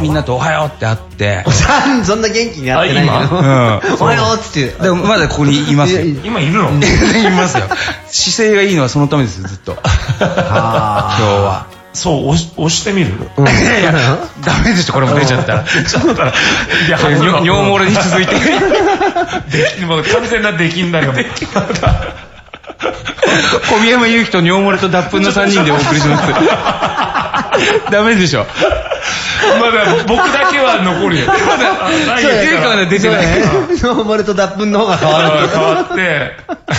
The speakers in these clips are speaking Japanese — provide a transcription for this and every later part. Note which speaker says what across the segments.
Speaker 1: みんなとおはようって会って。
Speaker 2: そんな元気に会ってないけど。おはようっつって。
Speaker 1: でもまだここにいますよ。
Speaker 3: 今いるの？
Speaker 1: いますよ。姿勢がいいのはそのためですよ、ずっと。今日は。
Speaker 3: そう、押してみる？
Speaker 1: いやいや、ダメでしょ、これも出ちゃったら。
Speaker 3: そうだ。いや、
Speaker 1: 尿漏れに続いて。
Speaker 3: もう完全な出禁だよ。
Speaker 1: 小宮山祐希と尿漏れと脱粉の3人でお送りします。ダメでしょ。
Speaker 3: まだ僕だけは残るよ。まだ
Speaker 1: 成果は出てない。
Speaker 2: 尿漏れと脱粉の方が変わる。
Speaker 3: 変わって。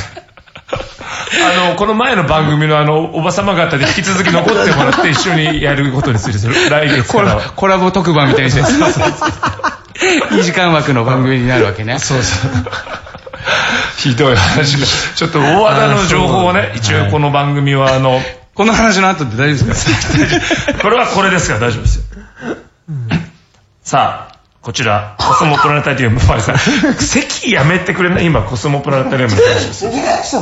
Speaker 3: この前の番組のおばさま方で引き続き残ってもらって一緒にやることにする。来月からは
Speaker 1: コラボ特番みたいにして。2時間枠の番組になるわけね。
Speaker 3: そうそう。ひどい話が。ちょっと大和田の情報をね、一応この番組は
Speaker 1: この話の後で大丈夫ですか？
Speaker 3: これはこれですから大丈夫ですよ。さあ、こちら、コスモプラネタリウム。席やめてくれない？今、コスモプラネタリウムの話ですよ。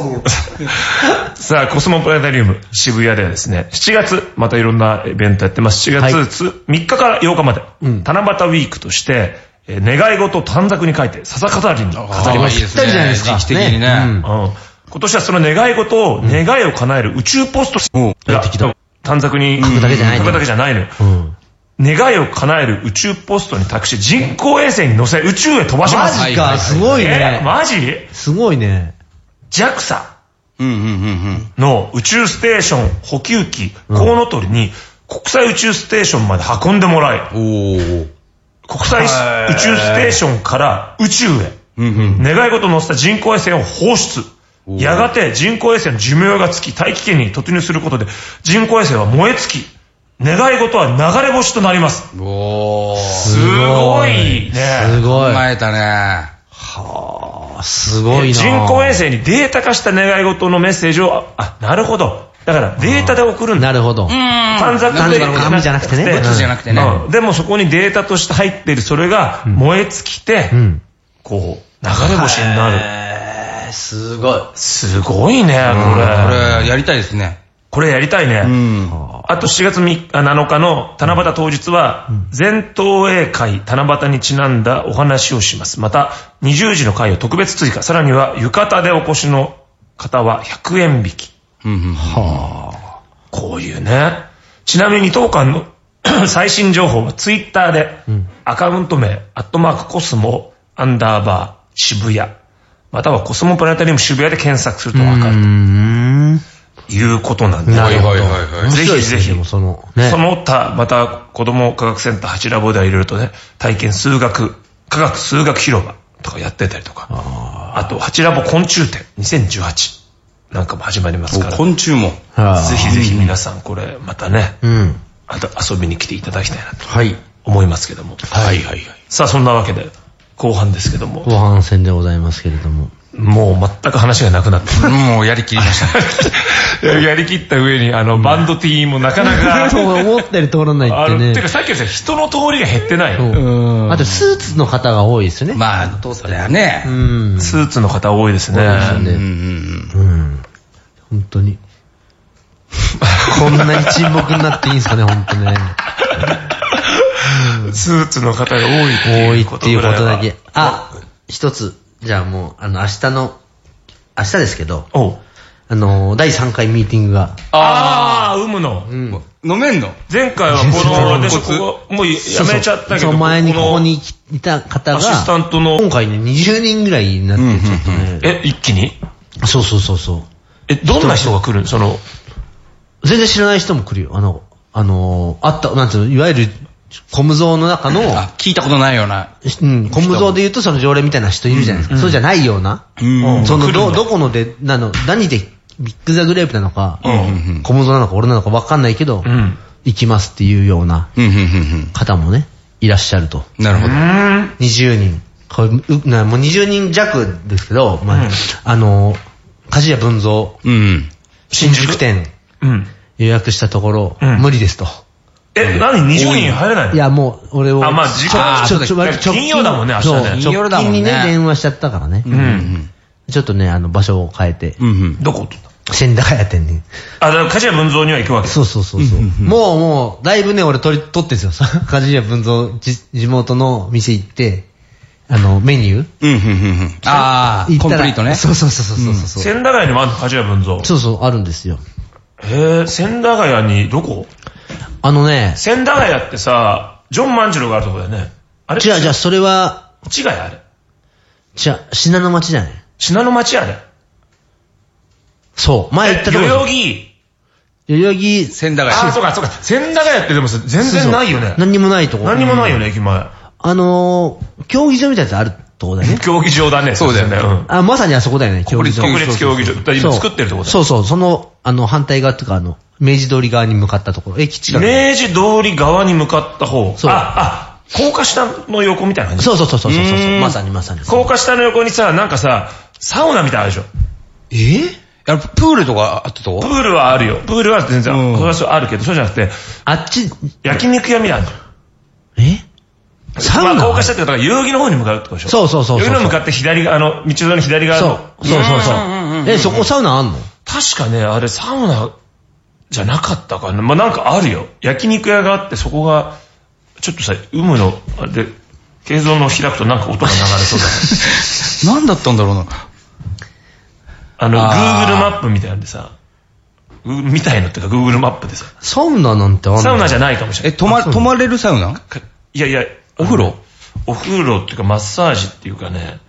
Speaker 3: さあ、コスモプラネタリウム、渋谷ではですね、7月、またいろんなイベントやってます。7月3日から8日まで、七夕ウィークとして、願い事を短冊に書いて、笹飾りに飾りました。
Speaker 2: ぴったりじゃないですか。
Speaker 1: 時期的にね。
Speaker 3: 今年はその願い事を、願いを叶える宇宙ポストが短冊に書くだけじゃないのよ。願いを叶える宇宙ポストに託して人工衛星に乗せ宇宙へ飛ばします。
Speaker 2: マジか、すごいね。
Speaker 3: マジ？
Speaker 2: すごいね。
Speaker 3: JAXA の宇宙ステーション補給機コウノトリに国際宇宙ステーションまで運んでもらい、国際宇宙ステーションから宇宙へ願い事を乗せた人工衛星を放出。やがて人工衛星の寿命が尽き大気圏に突入することで人工衛星は燃え尽き、願い事は流れ星となります。すごいね。
Speaker 2: すごい。
Speaker 1: 考えたね。
Speaker 2: はあ、すごいな。
Speaker 3: 人工衛星にデータ化した願い事のメッセージを、なるほど。だからデータで送るんだ。
Speaker 2: なるほど。
Speaker 3: 短冊で
Speaker 2: 紙じゃなくてね。
Speaker 1: じゃなくてね。
Speaker 3: でもそこにデータとして入っているそれが燃え尽きて、こう、流れ星になる。
Speaker 2: すごい。
Speaker 3: すごいね、これ。
Speaker 1: やりたいですね。
Speaker 3: これやりたいね。あと7月7日の七夕当日は、全東映会七夕にちなんだお話をします。また、20時の会を特別追加。さらには、浴衣でお越しの方は100円引き。こういうね。ちなみに当館の最新情報はツイッターで、アカウント名、@cosmo_渋谷。またはコスモプラネタリウム渋谷で検索するとわかるということなんで。ぜひぜひ、その他、また子供科学センター8ラボではいろいろとね、体験科学数学広場とかやってたりとか、あと8ラボ昆虫展2018なんかも始まりますから。
Speaker 1: 昆虫も。
Speaker 3: ぜひぜひ皆さんこれまたね、また遊びに来ていただきたいなと思いますけども。さあそんなわけで、後半ですけども。
Speaker 2: 後半戦でございますけれども。
Speaker 3: もう全く話がなくなって。
Speaker 1: もうやりきりました。
Speaker 3: やりきった上に、バンド T もなかなか。
Speaker 2: 思ったより通らないってね。
Speaker 3: てかさっき言った人の通りが減ってない。
Speaker 2: あとスーツの方が多いですよね。
Speaker 1: まあ、それはね。
Speaker 3: スーツの方多いですね。
Speaker 2: 本当に。こんなに沈黙になっていいんですかね、本当ね。
Speaker 3: スーツの方が多い
Speaker 2: っていうことだけ。一つ。じゃあもう、明日ですけど、第3回ミーティングが。
Speaker 3: 有無の。
Speaker 1: 飲めんの？
Speaker 3: 前回はこの、私ここ、もうやめちゃったけど。
Speaker 2: 前にここにいた方が、
Speaker 3: アシスタントの。
Speaker 2: 今回ね、20人ぐらいになって、ちょっとね。
Speaker 3: 一気に？
Speaker 2: そう。
Speaker 3: どんな人が来るの？
Speaker 2: 全然知らない人も来るよ。なんつうの、いわゆる、コムゾーの中の、
Speaker 1: 聞いたことないような。
Speaker 2: コムゾーで言うとその常連みたいな人いるじゃないですか。そうじゃないような。その、どこので、何でビッグザグレープなのか、コムゾーなのか俺なのか分かんないけど、行きますっていうような方もね、いらっしゃると。
Speaker 1: なるほど。
Speaker 2: 20人。もう20人弱ですけど、鍛冶屋文蔵、新宿店、予約したところ、無理ですと。
Speaker 3: 何 ?20 人入れないの？
Speaker 2: いや、もう、俺を。
Speaker 3: 時間、金曜だもんね、明日ね。
Speaker 2: 直近にね、電話しちゃったからね。ちょっとね、場所を変えて。
Speaker 3: どこ？
Speaker 2: 千駄ヶ谷店に。
Speaker 3: だから鍛冶屋文蔵には行くわけ。
Speaker 2: そう。もう、だいぶね、俺取ってんですよ。鍛冶屋文蔵、地元の店行って、メニュー
Speaker 1: コンプリートね。
Speaker 2: そう。
Speaker 3: 千駄ヶ谷にもあるの、鍛冶屋文蔵。
Speaker 2: そう、あるんですよ。
Speaker 3: 千駄ヶ谷に、どこ？千駄ヶ谷ってさ、ジョン万次郎があるとこだよね。あれ？
Speaker 2: じゃあ、それは、
Speaker 3: 市ヶ谷あれ。
Speaker 2: 信濃町じゃない？
Speaker 3: 信濃町あれ。
Speaker 2: そう。前行ったとこ。
Speaker 3: 代々木。
Speaker 1: 千駄ヶ谷。
Speaker 3: そうか。千駄ヶ谷ってでもさ、全然ないよね。
Speaker 2: 何にもないとこ。
Speaker 3: 何にもないよね、駅前。
Speaker 2: 競技場みたいなやつあるとこだよね。
Speaker 3: 競技場だね。
Speaker 1: そうだよね。
Speaker 2: まさにあそこだよね、競技場。
Speaker 3: 国立競技場。今作ってるとこだ。
Speaker 2: そう。その、反対側っていうか、明治通り側に向かったところ。駅近く。
Speaker 3: 明治通り側に向かった方。そう。高架下の横みたいな感じ。
Speaker 2: そう。まさに。
Speaker 3: 高架下の横にさ、なんかさ、サウナみたいなのあるでしょ。
Speaker 1: プールとかあったとこ？
Speaker 3: プールはあるよ。プールは全然、それはあるけど、そうじゃなくて、
Speaker 2: あっち、
Speaker 3: 焼肉屋みたいなのあるじゃん。サウナ高架下ってことは代々木の方に向かうってことでしょ。そう。代々木の向かって左側、道沿いの左側の。
Speaker 2: そう。そこサウナあんの？
Speaker 3: 確かね、あれサウナじゃなかったかな。なんかあるよ。焼肉屋があって、そこが、ちょっとさ、有無の、あれで、映像の開くとなんか音が流れそうだ
Speaker 1: 何だったんだろうな。
Speaker 3: Google マップみたいなんでさ、みたいのってか Google マップでさ。
Speaker 2: サウナなんてあんの？
Speaker 3: サウナじゃないかもしれない。
Speaker 1: 泊まれるサウナ？
Speaker 3: いや、お風呂っていうかマッサージっていうかね、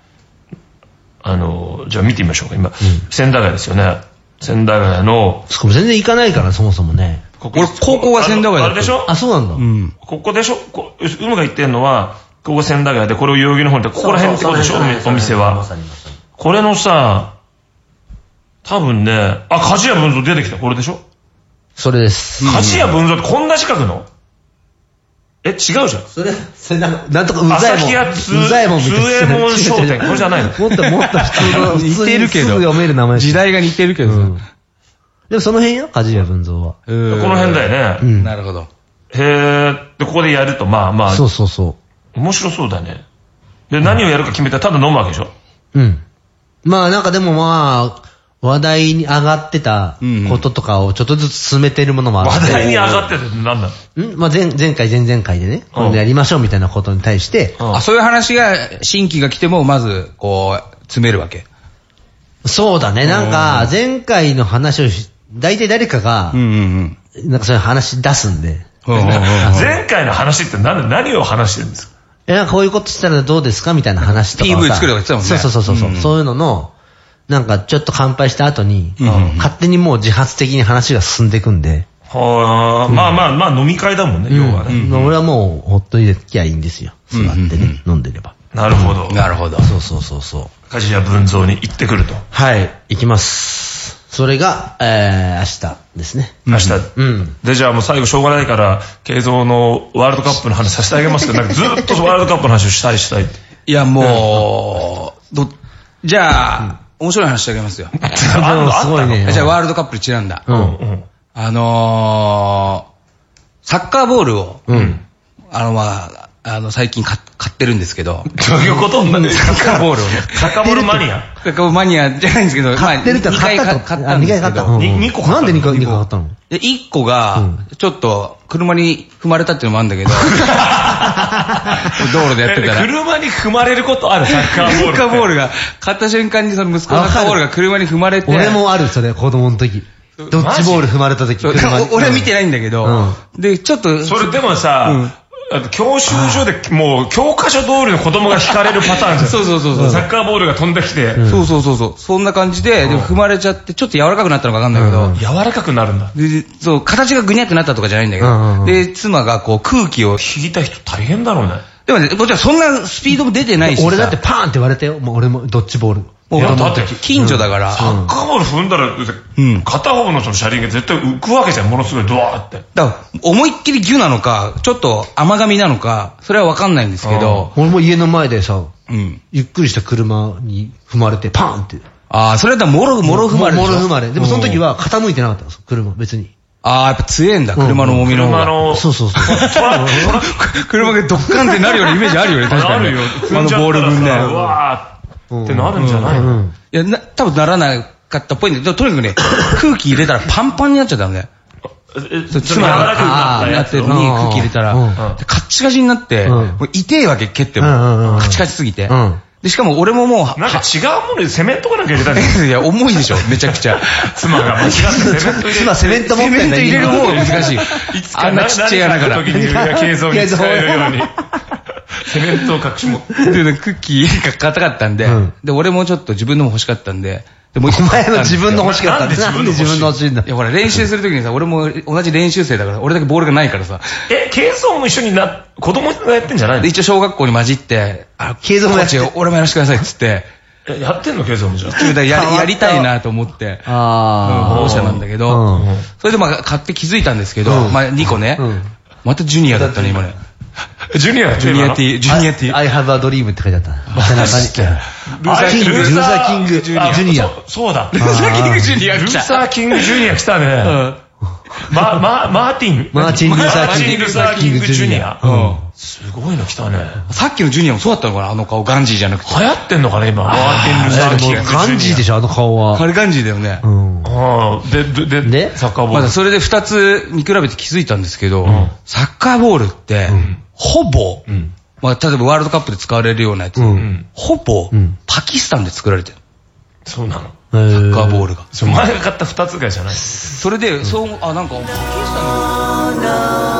Speaker 3: じゃあ見てみましょうか、今。千駄ヶ谷ですよね。千駄ヶ谷の。
Speaker 2: しかも全然行かないから、そもそもね。
Speaker 1: 俺、高校が千駄ヶ谷だった。
Speaker 3: あれでしょ？
Speaker 2: そうなんだ。
Speaker 3: ここでしょ？有無が言ってんのは、ここ千駄ヶ谷で、これを代々木の方に、ここら辺ってことでしょ？お店は。これのさ、多分ね、鍛冶屋文蔵出てきた、これでしょ？
Speaker 2: それです。
Speaker 3: 鍛冶屋文蔵ってこんな近くの？違うじゃん。
Speaker 2: それなんとかうざいもん。
Speaker 3: 朝日屋通右衛門商店、これじゃないの？
Speaker 2: もっと普通の、
Speaker 1: 似てるけど。
Speaker 2: すぐ読める名前。
Speaker 1: 時代が似てるけどさ。
Speaker 2: でもその辺よ、鍛冶屋文蔵は。
Speaker 3: この辺だよ
Speaker 1: ね。なるほど。
Speaker 3: で、ここでやると、まあ。
Speaker 2: そう。
Speaker 3: 面白そうだね。で、何をやるか決めたらただ飲むわけでしょ？
Speaker 2: なんかでも話題に上がってたこととかをちょっとずつ進めてるものもあって。
Speaker 3: 話題に上がってたって何なの？
Speaker 2: 前回でね、これでやりましょうみたいなことに対して。
Speaker 1: そういう話が、新規が来ても、まず、詰めるわけ。
Speaker 2: そうだね、なんか、前回の話を大体誰かが、なんかそういう話出すんで。
Speaker 3: 前回の話って何を話してるんですか？
Speaker 2: こういうことしたらどうですかみたいな話とか。
Speaker 1: PV 作るとか言ってたもんね。
Speaker 2: そういうのの、なんかちょっと乾杯した後に、勝手にもう自発的に話が進んでいくんで。
Speaker 3: まあ飲み会だもんね、要はね。
Speaker 2: 俺はもうほっといてきゃいいんですよ。座ってね、飲んでれば。
Speaker 3: なるほど。
Speaker 2: そう。
Speaker 3: 鍛冶屋文蔵に行ってくると。
Speaker 2: はい、行きます。それが、明日ですね。
Speaker 3: 明日。で、じゃあもう最後しょうがないから、慶三のワールドカップの話させてあげますけど、なんかずっとワールドカップの話をしたいって。
Speaker 1: いや、もう、じゃあ、面白い話してあげますよ。
Speaker 2: すごいね。
Speaker 1: じゃあワールドカップにちなんだ。サッカーボールを、最近買ってるんですけど。
Speaker 3: どういうことになる？
Speaker 1: サッカーボールをね。
Speaker 3: サッカーボールマニア？
Speaker 1: サッカーボールマニアじゃないんですけど、
Speaker 2: 買ってるって
Speaker 1: 2回買ったんですけど。
Speaker 3: 2個買った。
Speaker 2: なんで2個買ったの
Speaker 1: ？1個が、ちょっと、車に踏まれたっていうのもあるんだけど。道路でやってたら。
Speaker 3: 車に踏まれることある？サッカーボール。
Speaker 1: サッカーボールが、買った瞬間にその息子のサッカーボールが車に踏まれて。
Speaker 2: 俺もある、それ、子供の時。ドッジボール踏まれた時。
Speaker 1: 俺は見てないんだけど。で、ちょっと。
Speaker 3: それでもさ、教習所でもう教科書通りの子供が引かれるパターンじゃん。
Speaker 1: そう。
Speaker 3: サッカーボールが飛んできて。
Speaker 1: そう。そんな感じで、踏まれちゃって、ちょっと柔らかくなったのかわかんないけど。
Speaker 3: 柔らかくなるんだ。
Speaker 1: で、そう、形がぐにゃってなったとかじゃないんだけど。で、妻がこう空気を
Speaker 3: 引いた人大変だろうね。
Speaker 1: でもね、もちろんそんなスピードも出てないし。
Speaker 2: 俺だってパーンって割れたよ。もう俺もドッジボール。
Speaker 1: もうだって近所だから。
Speaker 3: サッカーボール踏んだら、片方のその車輪が絶対浮くわけじゃん。ものすごいドワーって。
Speaker 1: だから思いっきりギュなのか、ちょっと甘噛みなのか、それはわかんないんですけど。
Speaker 2: 俺も家の前でさ、ゆっくりした車に踏まれてパーンって。
Speaker 1: それだったらもろ踏まれ。
Speaker 2: もろ踏まれ。でもその時は傾いてなかったんですよ、車、別に。
Speaker 1: やっぱ強えんだ、車の重みの方が。
Speaker 2: そう。
Speaker 1: 車がドッカンってなるようなイメージあるよね、確かに。
Speaker 3: あのボール分で。うわーってなるんじゃないの？
Speaker 1: いや、多分ならないかったっぽいんだけど、とにかくね、空気入れたらパンパンになっちゃったのね。
Speaker 3: つまらなく
Speaker 1: なってるのに空気入れたら、カッチカチになって、痛いわけ、蹴っても。カチカチすぎて。で、しかも俺ももう、
Speaker 3: なんか違うものでセメントかなんか入れたんですよ。
Speaker 1: いや、重いでしょ、めちゃくちゃ。
Speaker 3: 妻が間違って
Speaker 2: 妻セメント持ってんだ。
Speaker 1: セメント入れる方が難しい。あんなちっちゃい穴から。
Speaker 3: 時に継続に使えるように。セメントを隠し持って。
Speaker 1: で、クッキーが硬かったんで、で、俺もちょっと自分のも欲しかったんで、
Speaker 2: お前の自分の欲しかったんで、なんで自分の欲しいんだ。
Speaker 1: いや、ほら、練習するときにさ、俺も同じ練習生だから、俺だけボールがないからさ。
Speaker 3: 軽装も一緒に子供がやってんじゃないの？
Speaker 1: 一応小学校に混じって、
Speaker 2: 軽装もやって
Speaker 1: 俺もやらせてくださいっつって。
Speaker 3: やってんの軽装もじゃ
Speaker 1: あ。やりたいなと思って、保護者なんだけど、それでまあ買って気づいたんですけど、まあ2個ね、またジュニアだったね、今ね。
Speaker 3: ジュニア
Speaker 1: ティー。
Speaker 2: I have a dream って書いてあった。背中に。
Speaker 3: ルーサーキングジュニア。そうだ。
Speaker 1: ルーサーキングジュニア来た。
Speaker 3: ルーサーキングジュニア来たね。マーティン・ルーサーキングジュニア。すごいの来たね。
Speaker 1: さっきのジュニアもそうだったのかな、あの顔、ガンジーじゃなくて。
Speaker 3: 流行ってんのかな、今。マーティン・ルーサーキングジュニア。
Speaker 2: ガンジーでしょ、あの顔は。
Speaker 1: あれガンジーだよね。
Speaker 3: で、サッカーボール。
Speaker 1: まだそれで2つ見比べて気づいたんですけど、サッカーボールって、ほぼ、まあ、例えばワールドカップで使われるようなやつ、ほぼ、パキスタンで作られてる。
Speaker 3: そうなの。
Speaker 1: サッカーボールが。
Speaker 3: 前が買った2つがじゃない。
Speaker 1: それで、なんか、パキスタンの